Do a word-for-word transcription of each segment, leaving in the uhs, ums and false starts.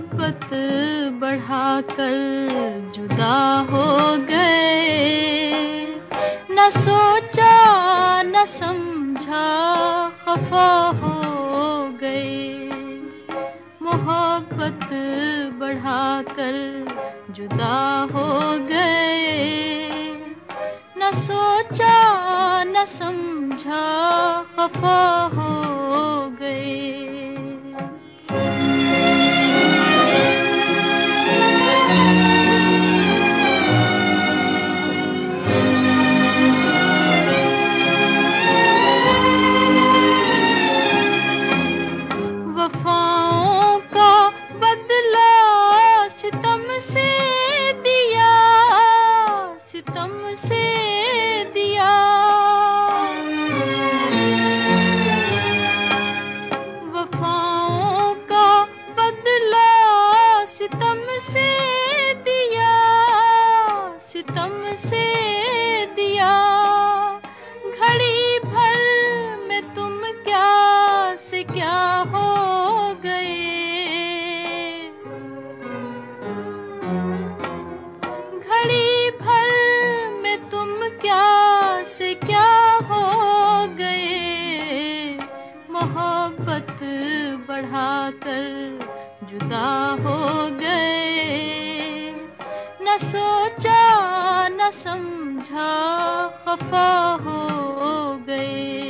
मोहब्बत बढ़ाकर जुदा हो गए। न सोचा न समझा खफा हो गए। मोहब्बत बढ़ाकर जुदा हो गए। न सोचा न समझा खफा हो गए। वफाओं का बदला सितम से दिया, सितम से दिया। वफाओं का बदला सितम से दिया, सितम से दिया। घड़ी भर में तुम क्या से क्या हो गए। घड़ी भर में तुम क्या से क्या हो गए। मोहब्बत बढ़ाकर जुदा हो गए। न सोचा न समझा खफा हो गए।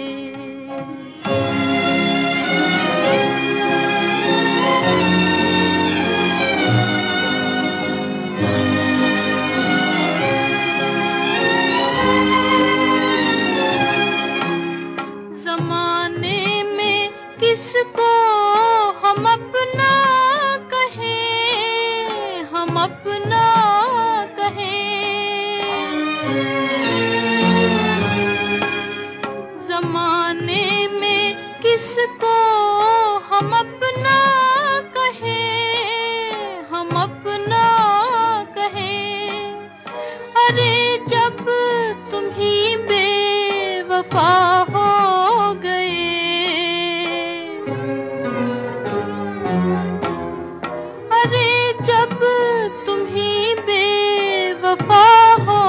ज़माने में किसको हम अपना कहें, हम अपना कहें। ज़माने में किसको हम अपना कहें, हम अपना कहें। अरे जब तुम ही बेवफा हो जब तुम ही बेवफा हो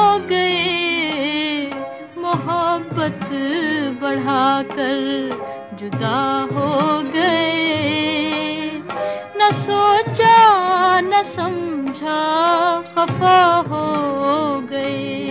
गए। मोहब्बत बढ़ाकर जुदा हो गए। न सोचा न समझा खफा हो गए।